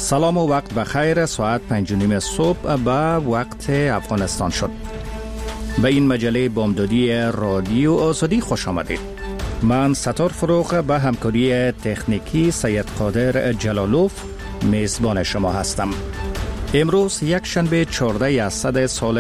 سلام و وقت بخیر. ساعت 5:30 صبح به وقت افغانستان شد. به این مجله بامدادی رادیو آزادی خوش آمدید. من ستار فروغ به همکاری تکنیکی سید قادر جلالوف میزبان شما هستم. امروز یک شنبه 14 اسفند سال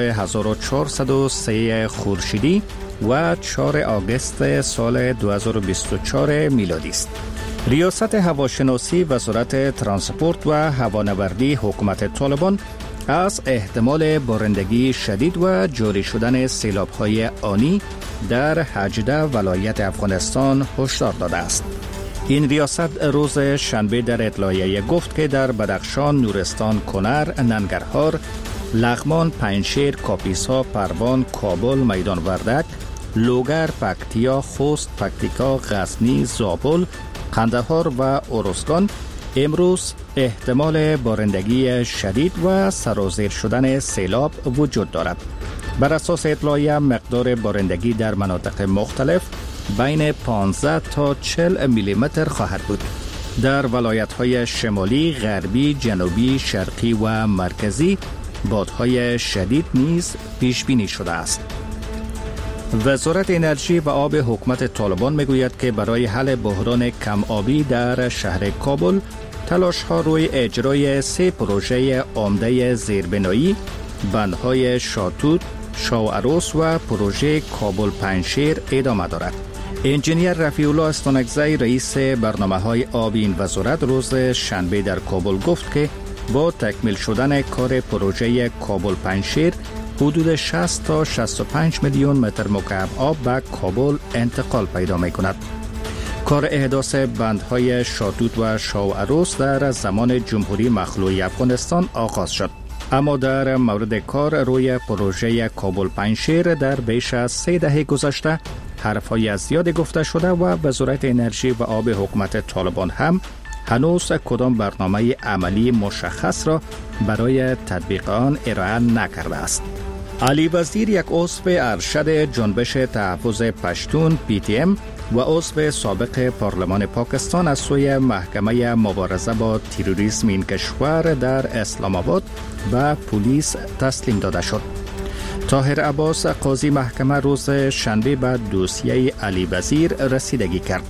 1403 خورشیدی و 4 آگوست سال 2024 میلادی است. ریاست هواشناسی وزارت ترانسپورت و هوانوردی حکومت طالبان از احتمال بارندگی شدید و جاری شدن سیلاب‌های آنی در 18 ولایت افغانستان هشدار داده است. این ریاست روز شنبه در اطلاعیه گفت که در بدخشان، نورستان، کنر، ننگرهار، لغمان، پنجشیر، کاپیسا، پروان، کابل، میدان وردک، لوگر، پکتیا، خوست، پکتیکا، غزنی، زابل، قندهار و ارزگان امروز احتمال بارندگی شدید و سرازیر شدن سیلاب وجود دارد. بر اساس اطلاعیه مقدار بارندگی در مناطق مختلف بین 15 تا 40 میلیمتر خواهد بود. در ولایت‌های شمالی، غربی، جنوبی، شرقی و مرکزی بادهای شدید نیز پیش بینی شده است. وزارت انرژی و آب حکومت طالبان میگوید که برای حل بحران کم آبی در شهر کابل تلاش‌ها روی اجرای 3 پروژه عمده زیربنایی، بندهای شاتوت، شاوعروس و پروژه کابل پنجشیر ادامه دارد. انجینیر رفیع الله استانکزی رئیس برنامه‌های آب این وزارت روز شنبه در کابل گفت که با تکمیل شدن کار پروژه کابل پنجشیر حدود 60 تا 65 میلیون متر مکعب آب به کابل انتقال پیدا می کند. کار احداث بندهای شاتوت و شاوعروس در زمان جمهوری مخلوع افغانستان آغاز شد. اما در مورد کار روی پروژه کابل پنجشیر در بیش از 3 دهه گذشته حرفهای زیاد گفته شده و وزارت انرژی و آب حکومت طالبان هم هنوز کدام برنامه عملی مشخص را برای تطبیق آن ارائه نکرده است. علی وزیر، یک عضو ارشد جنبش تحفظ پشتون PTM و عضو سابق پارلمان پاکستان از سوی محکمه مبارزه با تروریسم این کشور در اسلام آباد به پلیس تسلیم داده شد. طاهر عباس قاضی محکمه روز شنبه به دوسیه علی وزیر رسیدگی کرد.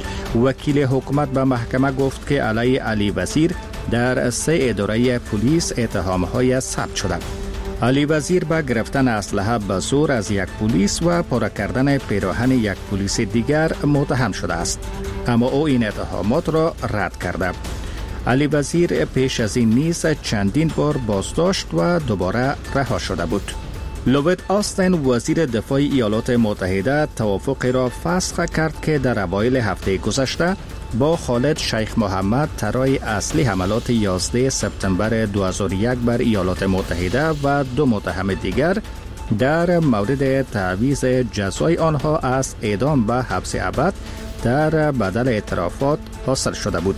وکیل حکومت به محکمه گفت که علی علی وزیر در 3 اداره پلیس اتهام‌های ثبت شده. علی وزیر به گرفتن اسلحه به زور از یک پلیس و پاره کردن پیراهن یک پلیس دیگر متهم شده است، اما او این اتهامات را رد کرده. علی وزیر پیش از این نیز چندین بار بازداشت و دوباره رها شده بود. لوید آستین وزیر دفاع ایالات متحده توافقی را فسخ کرد که در اوایل هفته گذشته با خالد شیخ محمد طراح اصلی حملات 11 سپتامبر 2001 بر ایالات متحده و 2 متهم دیگر در مورد تعویض جزای آنها از اعدام به حبس ابد در بدل اعترافات حاصل شده بود.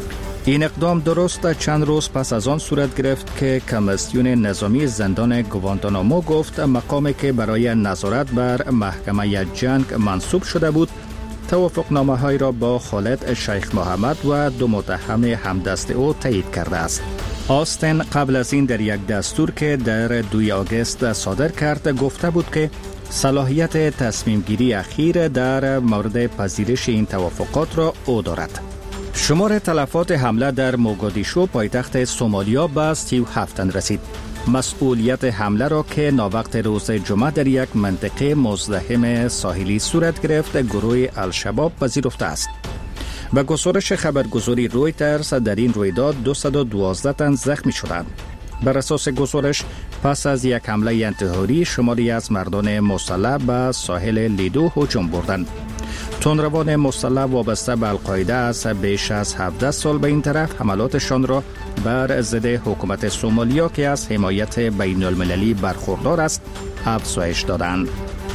این اقدام درست چند روز پس از آن صورت گرفت که کمیسیون نظامی زندان گوانتانامو گفت مقامی که برای نظارت بر محکمه جنگ منصوب شده بود توافقنامه های را با خالد شیخ محمد و 2 متهم همدست او تایید کرده است. آستین قبل از این در یک دستور که در 2 آگوست صادر کرد گفته بود که صلاحیت تصمیم گیری اخیر در مورد پذیرش این توافقات را او دارد. شمار تلفات حمله در موگادیشو پایتخت سومالیا به 37 تن رسید. مسئولیت حمله را که ناوقت روز جمعه در یک منطقه مزدحم ساحلی صورت گرفت گروه الشباب پذیرفته است. به گزارش خبرگزاری رویترز در این رویداد 212 تن زخمی شدند. بر اساس گزارش پس از یک حمله انتحاری شماری از مردان مسلح به ساحل لیدو هجوم بردند. تندروان مسلح وابسته به القاعده از بیش از 17 سال به این طرف حملاتشان را بر ضد حکومت سومالیا که از حمایت بین المللی برخوردار است افزایش دادند.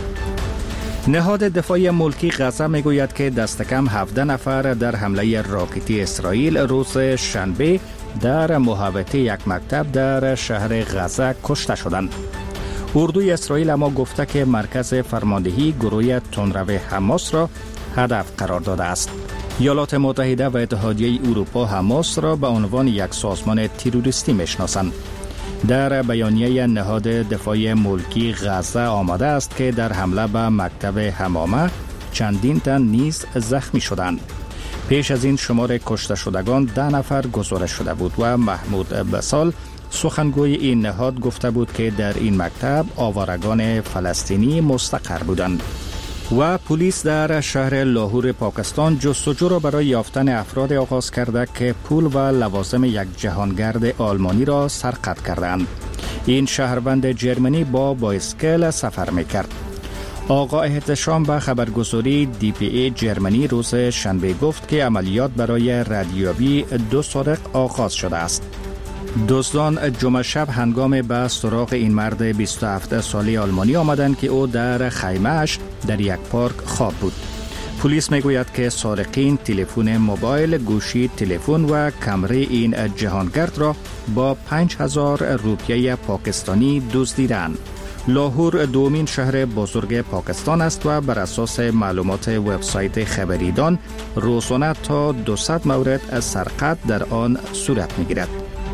نهاد دفاع ملکی غزه میگوید که دست کم 17 نفر در حمله راکتی اسرائیل روز شنبه در محوطه یک مکتب در شهر غزه کشته شدند. اردوی اسرائیل اما گفته که مرکز فرماندهی گروه تندرو حماس را هدف قرار داده است. ایالات متحده و اتحادیه اروپا حماس را به عنوان یک سازمان تروریستی میشناسند. در بیانیه نهاد دفاع ملکی غزه آمده است که در حمله به مکتب حمامه چندین تن نیز زخمی شدند. پیش از این شمار کشته شدگان 10 نفر گزارش شده بود و محمود بسال سخنگوی این نهاد گفته بود که در این مکتب آوارگان فلسطینی مستقر بودند. و پلیس در شهر لاهور پاکستان جستجو را برای یافتن افراد آغاز کرده که پول و لوازم یک جهانگرد آلمانی را سرقت کردند. این شهروند جرمنی با بایسکل سفر میکرد. آقا احتشام به خبرگزاری DPA جرمنی روز شنبه گفت که عملیات برای ردیابی 2 سارق آغاز شده است. دزدان جمعه شب هنگام به سراغ این مرد 27 ساله آلمانی آمدند که او در خیمه‌اش در یک پارک خواب بود. پلیس میگوید که سارقین تلفن موبایل، گوشی تلفن و کمره این جهانگرد را با 5000 روپیه پاکستانی دزدیدند. لاهور دومین شهر بزرگ پاکستان است و بر اساس معلومات وبسایت خبریدان روزانه تا 200 مورد سرقت در آن صورت میگیرد.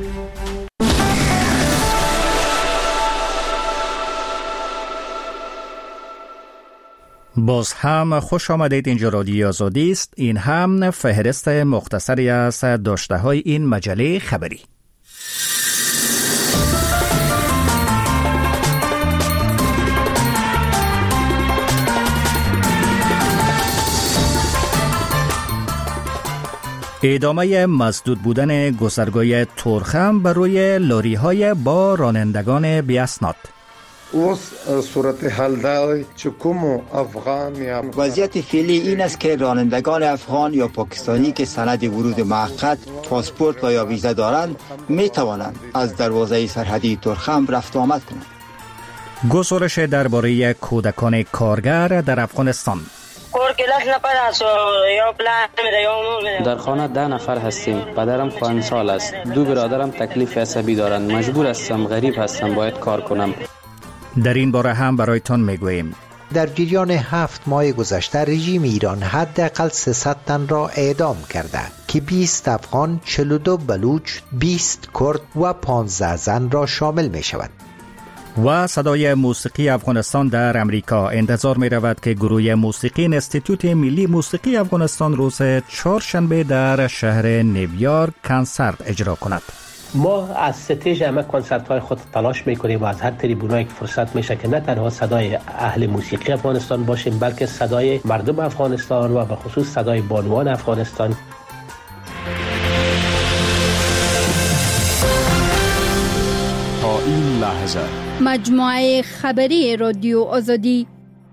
باز هم خوش آمدید. اینجا رادیو آزادی است. این هم فهرست مختصری از داشته های این مجله خبری. ادامه مسدود بودن گذرگاه تورخم بر روی لاری های با رانندگان بی‌اسناد. وضعیت فعلی این است که رانندگان افغان یا پاکستانی که سند ورود موقت، پاسپورت و یا ویزا دارند می توانند از دروازه سرحدی تورخم رفت و آمد کنند. گزارش درباره کودکان کارگر در افغانستان. در خانه 10 نفر هستیم. پدرم کهنسال است. 2 برادرم تکلیف عصبی دارند. مجبور هستم، غریب هستم، باید کار کنم. در این باره هم برایتان میگوییم. در جریان 7 ماه گذشته رژیم ایران حداقل 300 تن را اعدام کرده که 20 افغان، 42 بلوچ، 20 کرد و 15 زن را شامل می شود. و صدای موسیقی افغانستان در امریکا. انتظار می رود که گروه موسیقی انستیتوت ملی موسیقی افغانستان روز چهارشنبه در شهر نیویورک کنسرت اجرا کند. ما از ستیج همه کنسرت های خود تلاش میکنیم و از هر تریبونایی که فرصت میشه که نه تنها صدای اهل موسیقی افغانستان باشیم بلکه صدای مردم افغانستان و به خصوص صدای بانوان افغانستان. تا این لحظه مجموعه خبری رادیو آزادی.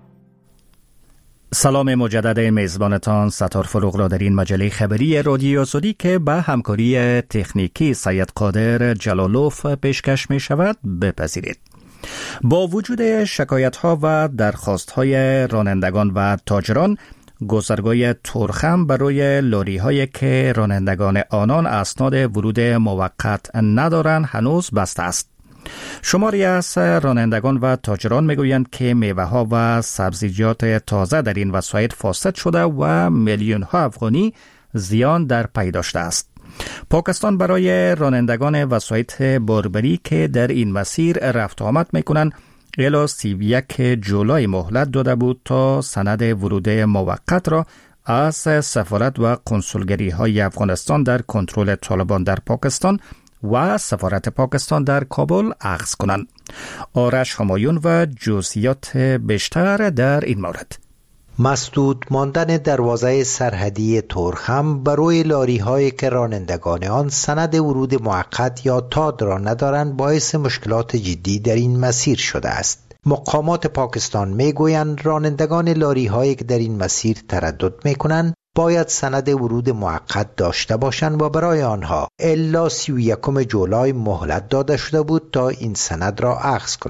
سلام مجدد میزبانتان ستار فروغ را در این مجله خبری رادیو آزادی که به همکاری تکنیکی سید قادر جلالوف پیشکش می شود بپذیرید. با وجود شکایت ها و درخواست های رانندگان و تاجران، گذرگاه تورخم برای لاری هایی که رانندگان آنان اسناد ورود موقت ندارند هنوز بسته است. شماری از رانندگان و تاجران میگویند که میوه ها و سبزیجات تازه در این وسایط فاسد شده و میلیون ها افغانی زیان در پی داشته است. پاکستان برای رانندگان وسایط باربری که در این مسیر رفت آمد میکنند الی 31 جولای مهلت داده بود تا سند ورود موقت را از سفارت و کنسولگری های افغانستان در کنترل طالبان در پاکستان و سفارت پاکستان در کابل اخذ کنند. آرش همایون و جزئیات بیشتر در این مورد. مسدود ماندن دروازه سرحدی تورخم برای لاری هایی که رانندگان آن سند ورود موقت یا تاد را ندارند باعث مشکلات جدی در این مسیر شده است. مقامات پاکستان میگویند رانندگان لاری هایی که در این مسیر تردد میکنند باید سند ورود موقت داشته باشند و برای آنها الی 31 جولای مهلت داده شده بود تا این سند را اخذ کنند.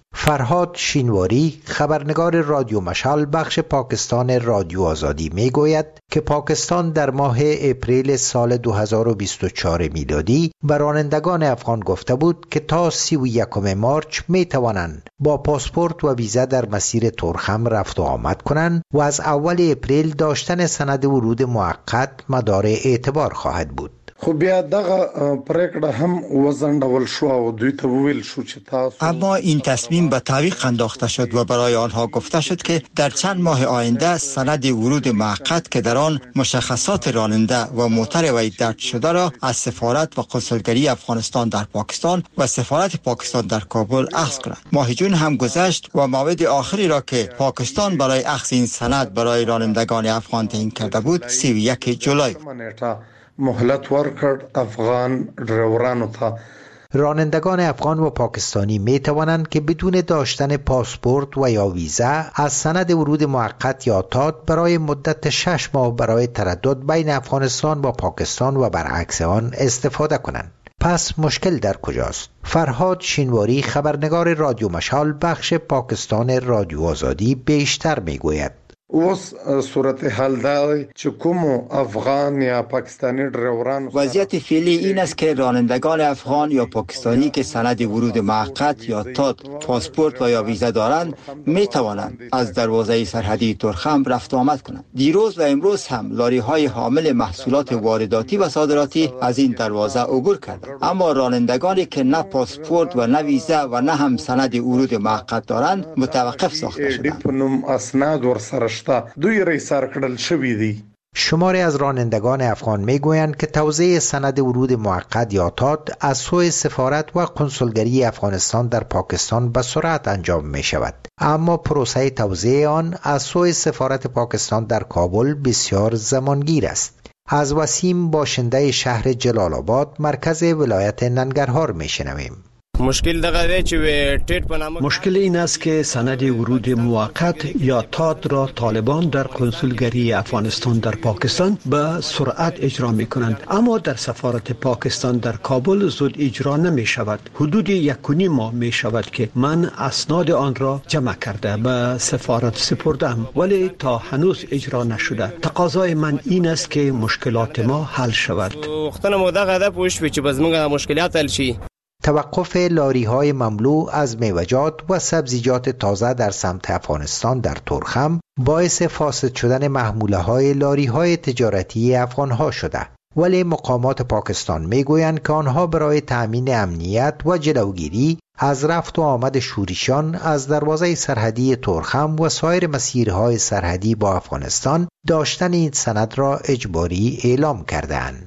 فرهاد شینواری خبرنگار رادیو مشعل بخش پاکستان رادیو آزادی می گوید که پاکستان در ماه اپریل سال 2024 میلادی به رانندگان افغان گفته بود که تا 31 مارچ می توانند با پاسپورت و ویزا در مسیر تورخم رفت و آمد کنند و از اول اپریل داشتن سند ورود موقت مدار اعتبار خواهد بود. خو بیا دغه پریکړه هم وزنډول شو او دوی ته ویل شو چې تاسو اما این تصمیم به تعویق انداخته شد و برای آنها گفته شد که در چند ماه آینده سند ورود موقت که در آن مشخصات راننده و موتر وی درج شده را از سفارت و کنسولگری افغانستان در پاکستان و سفارت پاکستان در کابل اخذ کنند. ماه جون هم گذشت و موعد آخری را که پاکستان برای اخذ این سند برای رانندگان افغان تعیین کرده بود 31 جولای مهلت ورکړ افغان ډرایورانو ته. رانندگان افغان و پاکستانی می توانند که بدون داشتن پاسپورت و یا ویزا از سند ورود موقت یا تاد برای مدت 6 ماه برای تردد بین افغانستان و پاکستان و برعکس آن استفاده کنند. پس مشکل در کجاست؟ فرهاد شینواری خبرنگار رادیو مشعل بخش پاکستان رادیو آزادی بیشتر می گوید. اوس صورتحال دا چې کوم افغان یا پاکستانی ډرایوران وضعیت فعلی این است که رانندگان افغان یا پاکستانی که سند ورود موقت یا تاد پاسپورت و یا ویزا دارند می توانند از دروازه سرحدی تورخم رفت و آمد کنند. دیروز و امروز هم لاری های حامل محصولات وارداتی و صادراتی از این دروازه عبور کردند، اما رانندگانی که نه پاسپورت و نه ویزا و نه هم سند ورود موقت دارند متوقف ساخته شدند. دوی ریسار کړل شوی دی. شماری از رانندگان افغان میگویند که توزیع سند ورود موقت یا تاد از سوی سفارت و کنسولگری افغانستان در پاکستان به سرعت انجام می شود، اما پروسه توزیع آن از سوی سفارت پاکستان در کابل بسیار زمانگیر است. از وسیم باشنده شهر جلال آباد مرکز ولایت ننگرهار می شنویم. مشکل این است که سند ورود موقت یا تاد را طالبان در کنسولگری افغانستان در پاکستان به سرعت اجرا می کنند، اما در سفارت پاکستان در کابل زود اجرا نمی شود. حدود 1.5 ماه می شود که من اسناد آن را جمع کرده به سفارت سپردم، ولی تا هنوز اجرا نشده. تقاضای من این است که مشکلات ما حل شود. توقف لاری‌های مملو از میوه‌جات و سبزیجات تازه در سمت افغانستان در تورخم باعث فاسد شدن محموله‌های لاری‌های تجارتی افغان‌ها شده، ولی مقامات پاکستان میگویند که آنها برای تأمین امنیت و جلوگیری از رفت و آمد شوریشان از دروازه سرحدی تورخم و سایر مسیرهای سرحدی با افغانستان داشتن این سند را اجباری اعلام کردند.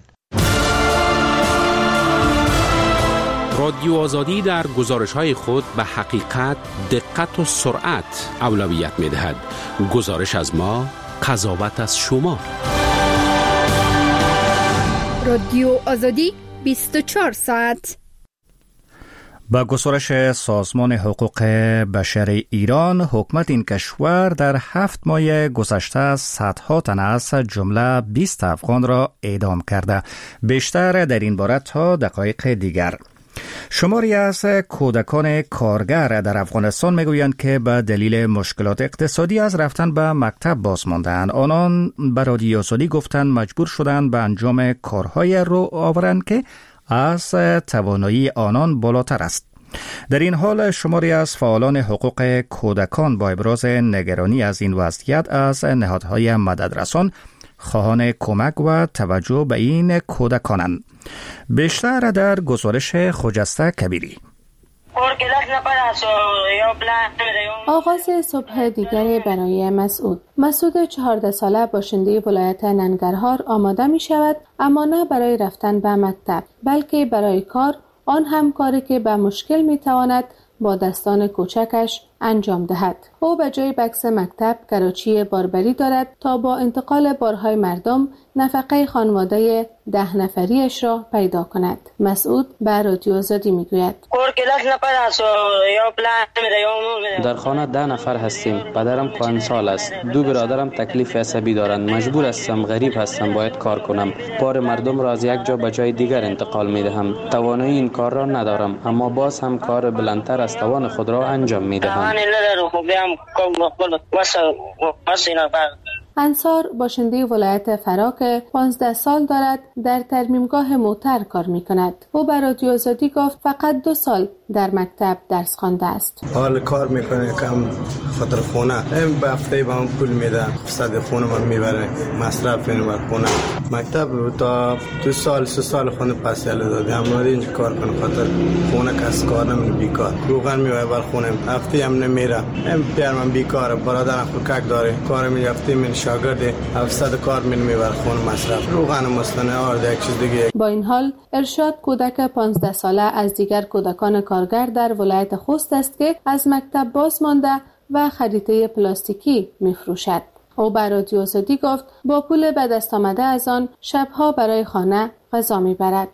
رادیو آزادی در گزارش‌های خود به حقیقت، دقت و سرعت اولویت می‌دهد. گزارش از ما، قضاوت از شما. رادیو آزادی 24 ساعت. با گزارش سازمان حقوق بشر ایران، حکومت این کشور در 7 ماه گذشته صدها تن از جمله 20 افغان را اعدام کرده. بیشتر در این باره تا دقایق دیگر. شماری از کودکان کارگر در افغانستان میگویند که به دلیل مشکلات اقتصادی از رفتن به مکتب باز ماندند. آنان به رادیو آزادی گفتند مجبور شدند به انجام کارهای رو آورند که از توانایی آنان بالاتر است. در این حال شماری از فعالان حقوق کودکان با ابراز نگرانی از این وضعیت از نهادهای مددرسان خواهان کمک و توجه به این کودکانند. بیشتر در گزارش خجسته کبیری. آغاز صبح دیگر برای مسعود 14 ساله باشنده ولایت ننگرهار آماده می شود، اما نه برای رفتن به مکتب بلکه برای کار، آن هم کاری که به مشکل می تواند با دستان کوچکش انجام دهد. او به جای بکس مکتب کراچی باربری دارد تا با انتقال بارهای مردم نفقه خانواده 10 نفریش را پیدا کند. مسعود به رادیو آزادی میگوید در خانه 10 نفر هستیم. پدرم کهنسال است. 2 برادرم تکلیف عصبی دارند. مجبور هستم، غریب هستم، باید کار کنم. بار مردم را از یک جا به جای دیگر انتقال می دهم. توانایی این کار را ندارم، اما باز هم کار بلندتر از توان خود را انجام می دهم. انصار باشنده ولایت فرا که 15 سال دارد در ترمیمگاه موتر کار می کند. او به رادیو آزادی گفت فقط 2 سال در مکتب درس خوانده است. حال کار میکنه کم خاطر خونه. این به هفته به من پول میده. صد خونه من میبره. مصرف میبره خونه. مکتب تا 2 سال 3 سال خونه پس یاله داده. اما اینجا کار کنه خاطر خونه کس کار نمیکنه بیکار. روغن میوه بر خونه. هفته هم نمیره. این پیر من بیکاره. برادرم کوچک داره. کار میرفته من شاگرد 700 کار میبره خونه مصرف. روغن مستنه آرد یک چیز دیگه. با این حال ارشاد کودک 15 ساله از دیگر کودکان کارگر در ولایت خوست است که از مکتب باز مانده و خریطه پلاستیکی میفروشد. او به رادیو آزادی گفت با پول به دست آمده از آن شبها برای خانه غذا میبرد.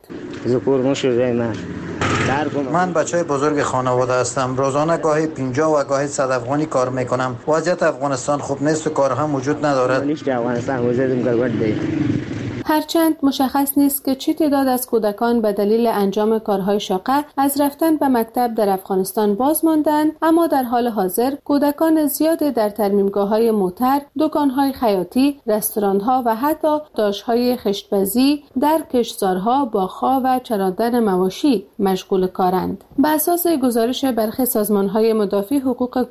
من بچه بزرگ خانواده هستم. روزانه گاهی 50 و گاهی 100 افغانی کار میکنم. وضعیت افغانستان خوب نیست و کار هم وجود ندارد. هرچند مشخص نیست که چه تعداد از کودکان به دلیل انجام کارهای شاقه از رفتن به مکتب در افغانستان باز ماندند، اما در حال حاضر کودکان زیادی در ترمیمگاه‌های موتر، دکان‌های خیاطی، رستوران‌ها و حتی داشت‌های خشت‌بازی در کشتزارها، باغ‌ها و چراندن مواشی مشغول کارند. بر اساس گزارش برخی سازمان‌های مدافع حقوق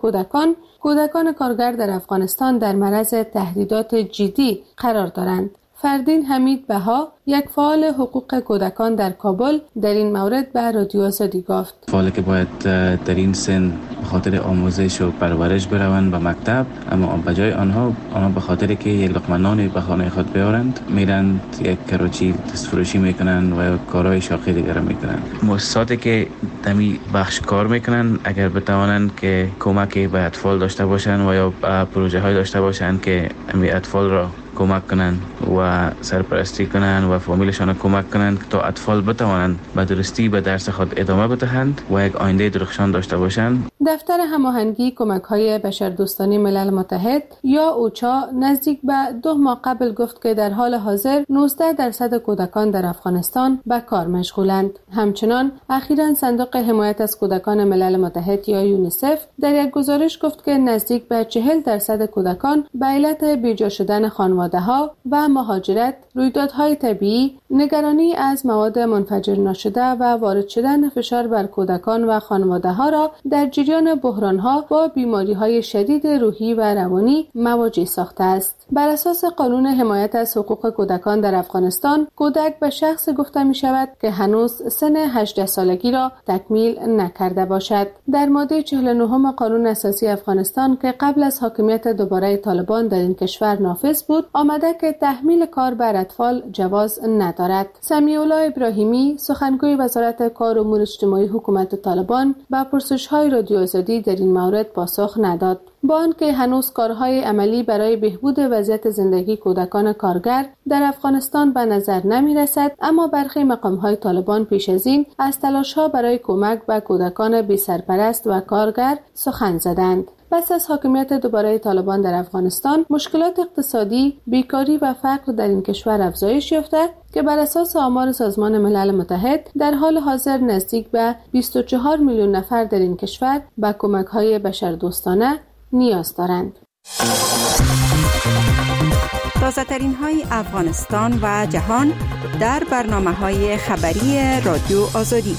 کودکان کارگر در افغانستان در معرض تهدیدات جدی قرار دارند. فردین حمید بها، یک فعال حقوق کودکان در کابل، در این مورد به رادیو آزادی گفت فعالی که باید در این سن به خاطر آموزش و پرورش بروند به مکتب، اما به جای آنها به خاطر که یک لقمه نان به خانه خود بیارند میرند یک کراچی دستفروشی میکنند و کارهای شاقی دیگر میکنند. مؤسساتی که دمی بخش کار میکنند اگر بتوانند که کمکی به اطفال داشته باشند و یا پروژه های داشته باشند که امی اطفال را کمک کنند و سرپرستی کنند و فامیلشان کمک کنند تا اطفال بتوانند به درستی به درس خود ادامه بدهند و یک آینده درخشان داشته باشند. دفتر هماهنگی کمک‌های بشردوستانه ملل متحد یا اوچا نزدیک به 2 ماه قبل گفت که در حال حاضر 19% کودکان در افغانستان به کار مشغولند. همچنان اخیراً صندوق حمایت از کودکان ملل متحد یا یونیسف در یک گزارش گفت که نزدیک به 40% کودکان به علت بیجا شدن خانواده‌ها و مهاجرت، رویدادهای طبیعی، نگرانی از مواد منفجر نشده و وارد شدن فشار بر کودکان و خانواده‌ها را در جریان بحران‌ها با بیماری‌های شدید روحی و روانی مواجه ساخته است. بر اساس قانون حمایت از حقوق کودکان در افغانستان، کودک به شخص گفته می شود که هنوز سن 18 سالگی را تکمیل نکرده باشد. در ماده 49 قانون اساسی افغانستان که قبل از حاکمیت دوباره طالبان در این کشور نافذ بود، آمده که تحمیل کار بر اطفال جواز ندارد. سمیع الله ابراهیمی، سخنگوی وزارت کار و امور اجتماعی حکومت طالبان، به پرسش‌های رادیو آزادی در این مورد پاسخ نداد. با آنکه هنوز کارهای عملی برای بهبود وضعیت زندگی کودکان کارگر در افغانستان به نظر نمی رسد، اما برخی مقام‌های طالبان پیش از این از تلاش‌ها برای کمک به کودکان بی سرپرست و کارگر سخن زدند. پس از حاکمیت دوباره طالبان در افغانستان، مشکلات اقتصادی، بیکاری و فقر در این کشور افزایش یافته که بر اساس آمار سازمان ملل متحد در حال حاضر نزدیک به 24 میلیون نفر در این کشور به کمک‌های بشردوستانه نیاز دارند. تازه‌ترین های افغانستان و جهان در برنامه‌های خبری رادیو آزادی.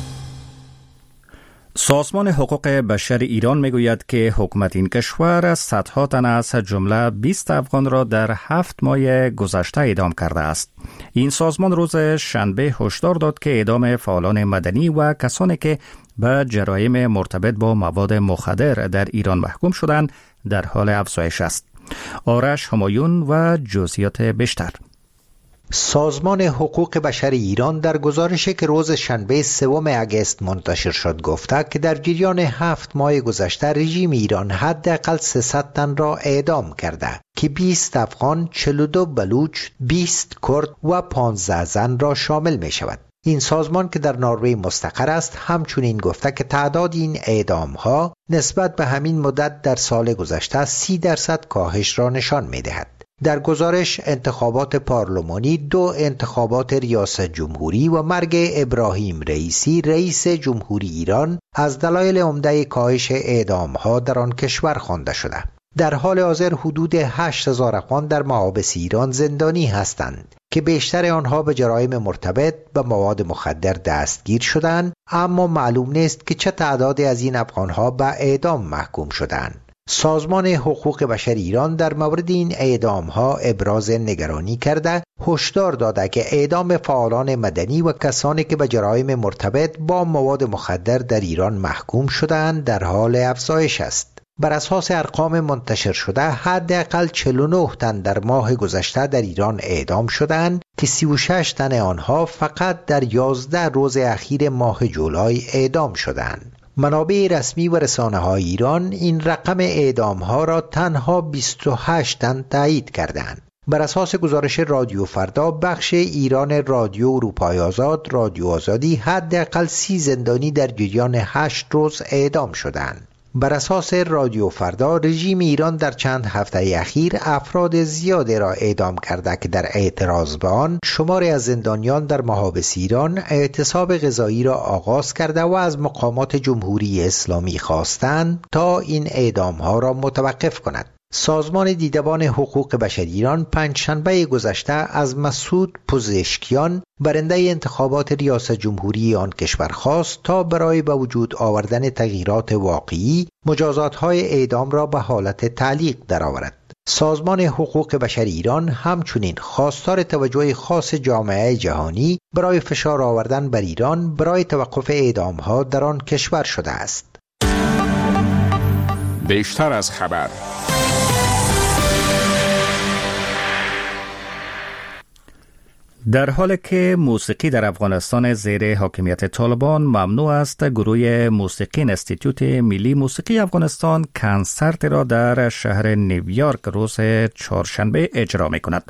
سازمان حقوق بشر ایران میگوید که حکومت این کشور صدها تن از جمله 20 افغان را در 7 ماه گذشته اعدام کرده است. این سازمان روز شنبه هشدار داد که اعدام فعالان مدنی و کسانی که به جرایم مرتبط با مواد مخدر در ایران محکوم شدند در حال افزایش است. آرش همایون و جزئیات بیشتر. سازمان حقوق بشر ایران در گزارشی که روز شنبه 3 اگست منتشر شد گفته که در جریان 7 ماه گذشته رژیم ایران حداقل 300 تن را اعدام کرده که 20 افغان، 42 بلوچ، 20 کرد و 15 زن را شامل می شود. این سازمان که در نروژ مستقر است همچنین گفته که تعداد این اعدام‌ها نسبت به همین مدت در سال گذشته 30% کاهش را نشان می‌دهد. در گزارش انتخابات پارلمانی، 2 انتخابات ریاست جمهوری و مرگ ابراهیم رئیسی رئیس جمهوری ایران از دلایل عمده کاهش اعدام‌ها در آن کشور خوانده شده. در حال حاضر حدود 8000 افغان در محابس ایران زندانی هستند که بیشتر آنها به جرایم مرتبط با مواد مخدر دستگیر شدند، اما معلوم نیست که چه تعدادی از این افغانها به اعدام محکوم شدند. سازمان حقوق بشر ایران در مورد این اعدام‌ها ابراز نگرانی کرده، هشدار داده که اعدام فعالان مدنی و کسانی که به جرایم مرتبط با مواد مخدر در ایران محکوم شدند در حال افزایش است. بر اساس ارقام منتشر شده حداقل 49 تن در ماه گذشته در ایران اعدام شدند که 36 تن آنها فقط در 11 روز اخیر ماه جولای اعدام شدند. منابع رسمی و رسانه‌های ایران این رقم اعدام‌ها را تنها 28 تن تایید کردند. بر اساس گزارش رادیو فردا بخش ایران رادیو اروپای آزاد، رادیو آزادی، حداقل 30 زندانی در جریان 8 روز اعدام شدند. بر اساس رادیو فردا رژیم ایران در چند هفته اخیر افراد زیادی را اعدام کرده که در اعتراض به آن شماری از زندانیان در محابس ایران اعتصاب غذایی را آغاز کرده و از مقامات جمهوری اسلامی خواستند تا این اعدام‌ها را متوقف کند. سازمان دیدبان حقوق بشر ایران پنجشنبه گذشته از مسعود پزشکیان برنده انتخابات ریاست جمهوری آن کشور خواست تا برای به وجود آوردن تغییرات واقعی مجازات‌های اعدام را به حالت تعلیق درآورد. سازمان حقوق بشر ایران همچنین خواستار توجه خاص جامعه جهانی برای فشار آوردن بر ایران برای توقف اعدام‌ها در آن کشور شده است. بیشتر از خبر. در حالی که موسیقی در افغانستان زیر حاکمیت طالبان ممنوع است، گروه موسیقی انستیتوت ملی موسیقی افغانستان کنسرت را در شهر نیویورک روز چهارشنبه اجرا می کند.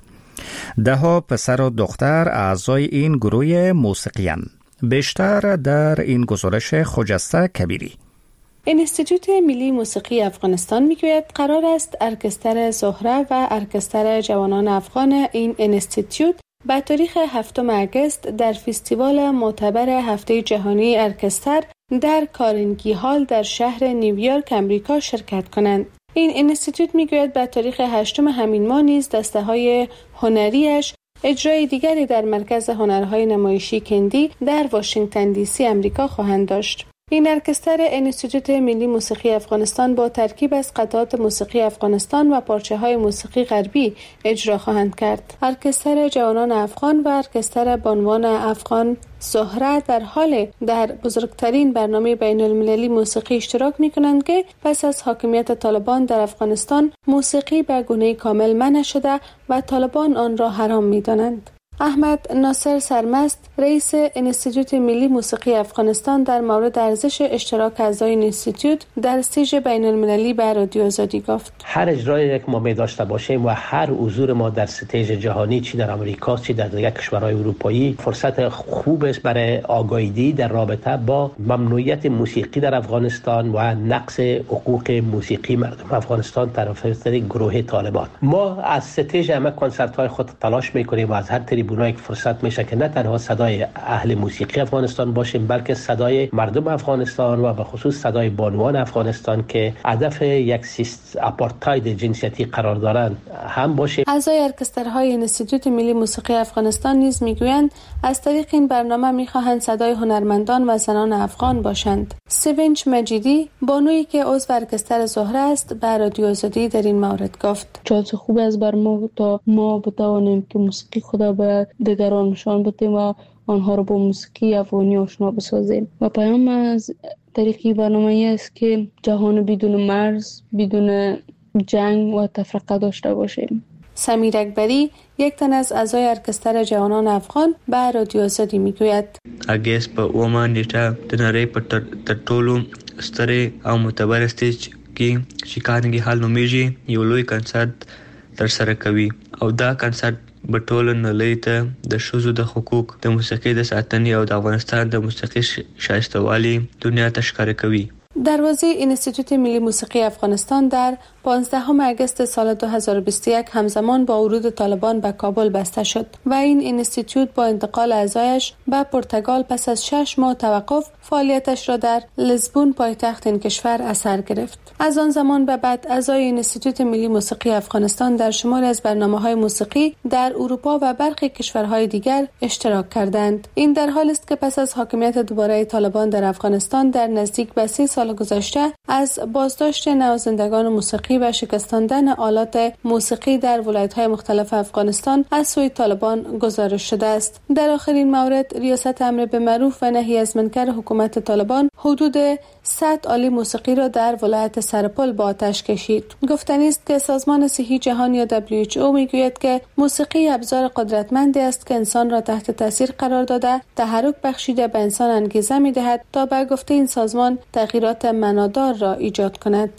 دهها پسر و دختر اعضای این گروه موسیقی‌اند. بیشتر در این گزارش خجسته کبیری. انستیتوت ملی موسیقی افغانستان میگوید قرار است ارکستر زهره و ارکستر جوانان افغان این انستیتوت به تاریخ 7 اگست در فستیوال معتبر هفته جهانی ارکستر در کارنگی هال در شهر نیویورک امریکا شرکت کنند. این انستیتوت میگوید به تاریخ 8 همین ماه نیز دسته‌های هنریش اجرای دیگری در مرکز هنرهای نمایشی کندی در واشنگتن دی سی امریکا خواهند داشت. این ارکستر انستیتوت ملی موسیقی افغانستان با ترکیب از قطعات موسیقی افغانستان و پارچه‌های موسیقی غربی اجرا خواهند کرد. ارکستر جوانان افغان و ارکستر بانوان افغان زهره در حال در بزرگترین برنامه بین المللی موسیقی اشتراک می‌کنند که پس از حاکمیت طالبان در افغانستان موسیقی به گونه کامل منع شده و طالبان آن را حرام می‌دانند. احمد ناصر سرمست رئیس انستیتوت ملی موسیقی افغانستان در مورد ارزش اشتراک اعضای انستیتوت در استیج بین المللی به رادیو آزادی گفت: هر اجرایی که ما می داشته باشیم و هر حضور ما در استیج جهانی، چی در امریکا چی در دیگر کشورهای اروپایی، فرصت خوب است برای آگاهی در رابطه با ممنوعیت موسیقی در افغانستان و نقض حقوق موسیقی مردم افغانستان طرف گروه طالبان. ما از استیج همه کنسرت‌های خود تلاش می‌کنیم و از هر تریبونایی که فرصت میشه که نه تنها صدای اهل موسیقی افغانستان باشیم بلکه صدای مردم افغانستان و به خصوص صدای بانوان افغانستان که هدف یک آپارتاید جنسیتی قرار دارند هم باشه. اعضای ارکسترهای انستیتوت ملی موسیقی افغانستان نیز میگویند از طریق این برنامه میخواهند صدای هنرمندان و زنان افغان باشند. سوینج مجیدی بانویی که عضو ارکستر زهره است به رادیو آزادی در این مورد گفت: چه خوب است بر ما تا ما بتوانیم که موسیقی خدا به دیگران نشان بدیم و آنها را با موسیقی افغانی آشنا بسازیم. و پیام از طریق برنامه است که جهان بدون مرز، بدون جنگ و تفرقه داشته باشیم. سمیر اکبری، یک تن از اعضای ارکستر جوانان افغان، به رادیو آزادی میگوید اگست په اومه نیټه د نړۍ په تر ټولو سترې او معتبر سټیج کې چې کارنګي هال نومیږي یو لوی کنسرت تر سره کوي او دا کنسرت په ټولو نړۍ ته د ښځو د حقوق د موسیقۍ د ساتنې او د افغانستان د موسیقي شایسته‌والي دنیا ته ښکاره کوي. دروازه انستیتوت ملی موسیقی افغانستان در 15 اگست سال 2021 همزمان با ورود طالبان به کابل بسته شد و این انستیتوت با انتقال اعضایش به پرتغال پس از 6 ماه توقف فعالیتش را در لیسبون پایتخت این کشور اثر گرفت. از آن زمان به بعد اعضای انستیتوت ملی موسیقی افغانستان در شماری از برنامه‌های موسیقی در اروپا و برخی کشورهای دیگر اشتراک کردند. این در حالی است که پس از حاکمیت دوباره طالبان در افغانستان در نزدیک به 3 سال گذشته از بازداشت نوازندگان موسیقی و شکستاندن آلات موسیقی در ولایت‌های مختلف افغانستان از سوی طالبان گزارش شده است. در آخرین مورد ریاست امر بالمعروف و نهی از منکر حکومت طالبان حدود 100 آله موسیقی را در ولایت سرپل به آتش کشید. گفتنی است که سازمان صحی جهانی یا WHO میگوید که موسیقی ابزار قدرتمندی است که انسان را تحت تاثیر قرار داده، تحرک بخشیده به انسان انگیزه می‌دهد تا به گفته این سازمان تغییرات معنادار را ایجاد کند.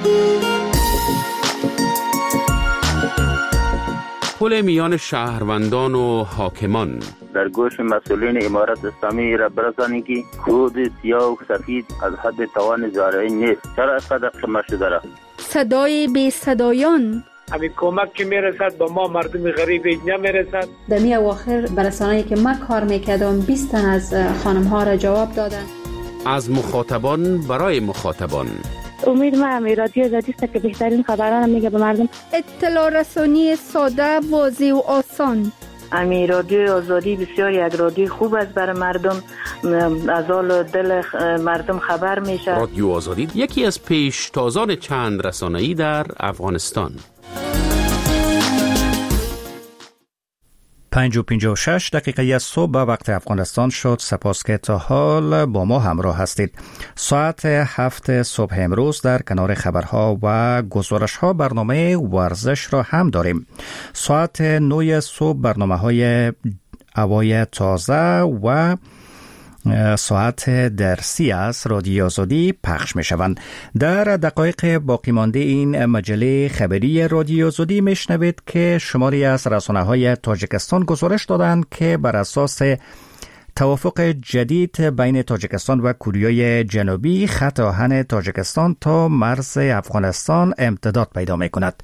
پل میان شهروندان و حاکمان در گوش مسئولین امارت اسلامی را برسانید که خود سیاه و سفید از حد توان زارعی نیست. چرا اینقدر خمار شده را؟ صدای بی صدایان همین کمک که میرسد به ما مردم غریب نمیرسد. در می اواخر برسانه‌ای که ما کار میکردم 20 تن از خانم ها را جواب دادن. از مخاطبان برای مخاطبان. امید ما رادیو آزادی است که بهترین خبران میگه به مردم. اطلاع رسانی ساده، واضح و آسان. رادیو آزادی بسیار یک رادیو خوب است برای مردم، از حال دل مردم خبر میشه. رادیو آزادی یکی از پیشتازان چند رسانه‌ای در افغانستان. 5:56 دقیقه صبح به وقت افغانستان شد. سپاس که تا حال با ما همراه هستید. ساعت 7 صبح امروز در کنار خبرها و گزارش‌ها برنامه ورزش را هم داریم. ساعت 9 صبح برنامه‌های هوای تازه و ساعت درسی از رادیو آزادی پخش می شوند. در دقایق باقی مانده این مجله خبری رادیو آزادی می شنوید که شماری از رسانه‌های تاجیکستان گزارش دادند که بر اساس توافق جدید بین تاجیکستان و کره جنوبی خط آهن تاجیکستان تا مرز افغانستان امتداد پیدا می کند.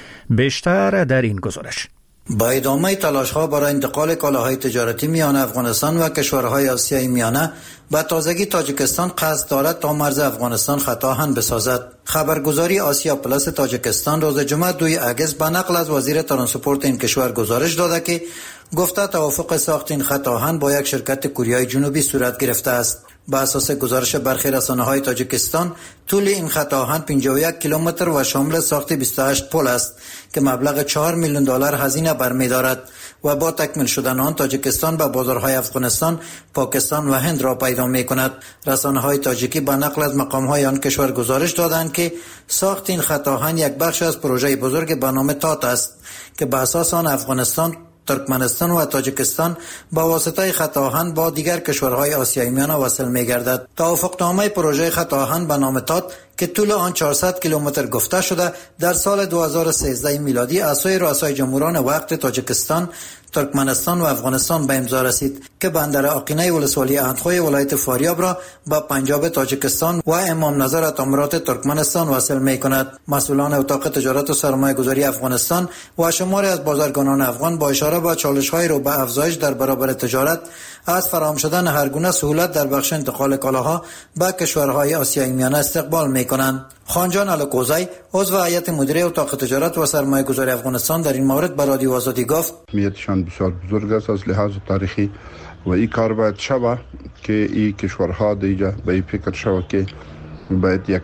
بیشتر در این گزارش. با ادامه تلاش‌ها برای انتقال کالاهای تجارتی میان افغانستان و کشورهای آسیای میانه به تازگی تاجیکستان قصد دارد تا مرز افغانستان خط آهن بسازد. خبرگزاری آسیا پلاس تاجیکستان روز جمعه 2 اگست به نقل از وزیر ترانسپورت این کشور گزارش داده که گفته توافق ساخت این خط آهن با یک شرکت کره جنوبی صورت گرفته است. با اساس گزارش برخی رسانه‌های تاجیکستان طول این خط آهن 51 کیلومتر و شامل ساخت 28 پل است که مبلغ $4 میلیون هزینه برمی‌دارد و با تکمیل شدن آن تاجیکستان به بازارهای افغانستان، پاکستان و هند را پیدا می‌کند. رسانه‌های تاجیکی با نقل از مقام‌های آن کشور گزارش دادند که ساخت این خط آهن یک بخش از پروژه بزرگ به نام تات است که به اساس آن افغانستان، ترکمنستان و تاجیکستان با واسطه خط آهن با دیگر کشورهای آسیای میانه وصل می‌گردد. توافقنامه پروژه خط آهن به نام تات که طول آن 400 کیلومتر گفته شده در سال 2013 میلادی از سوی رؤسای جمهوران وقت تاجیکستان، ترکمنستان و افغانستان به امضا رسید که بندر آقینه ولسوالی اندخوی ولایت فاریاب را با پنجاب تاجیکستان و امام نظر اتامرات ترکمنستان وصل می‌کند. مسئولان اتاق تجارت و سرمایه‌گذاری افغانستان و شماری از بازرگانان افغان با اشاره به چالش‌های رو به افزایش در برابر تجارت از فراهم شدن هر گونه سهولت در بخش انتقال کالاها به کشورهای آسیای میانه استقبال می‌کنند. خانجان الکوزی عضو هیئت مدیره اتاق تجارت و سرمایه‌گذاری افغانستان در این مورد به رادیو آزادی گفت: اهمیتشان بسیار بزرگ است از لحاظ تاریخی و این کار باید شود که این کشورها دیگه به این فکر شود که باید یک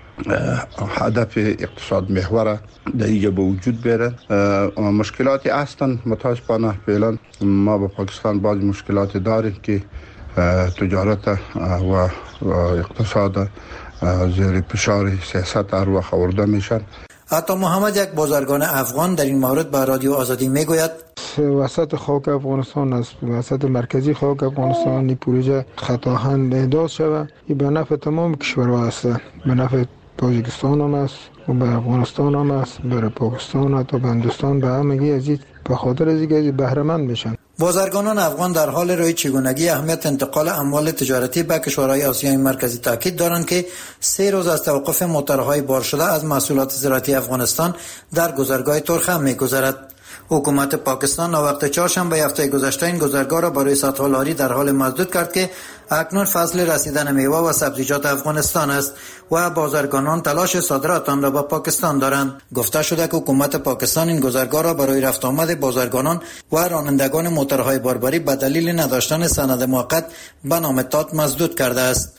هدف اقتصاد محور در اینجا به وجود بیاره. مشکلاتی هستند متاسفانه فعلا ما با پاکستان بعض مشکلات داریم که تجارت و اقتصاد زیر فشار سیاست هر وقت آورده میشن. عطا محمد یک بازرگان افغان در این مورد به رادیو آزادی میگوید وسط خاک افغانستان است، وسط مرکزی خاک افغانستان این پروژه خطاهند احداث شود. این به نفع تمام کشورها است، به نفع تاجیکستان هم است و به افغانستان هم است، برای پاکستان و تا به هندوستان، به همگی از این به خاطر از اینکه بهره مند میشن. بازرگانان افغان در حال روی چگونگی اهمیت انتقال اموال تجارتی به کشورهای آسیای مرکزی تاکید دارند که 3 روز از توقف موتورهای بار شده از محصولات زراعتی افغانستان در گذرگاه تورخم می‌گذرد. حکومت پاکستان وقت چهارشنبه هفته گذشته این گذرگاه را برای سدها لاری در حال مسدود کرد که اکنون فصل رسیدن میوه و سبزیجات افغانستان است و بازرگانان تلاش صادرات آن را به پاکستان دارند. گفته شده که حکومت پاکستان این گذرگاه را برای رفت آمد بازرگانان و رانندگان موتورهای باربری به دلیل نداشتن سند موقت به نام تات مسدود کرده است.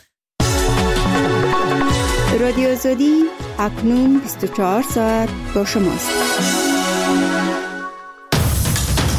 رادیو آزادی اکنون 24 ساعت با شماست.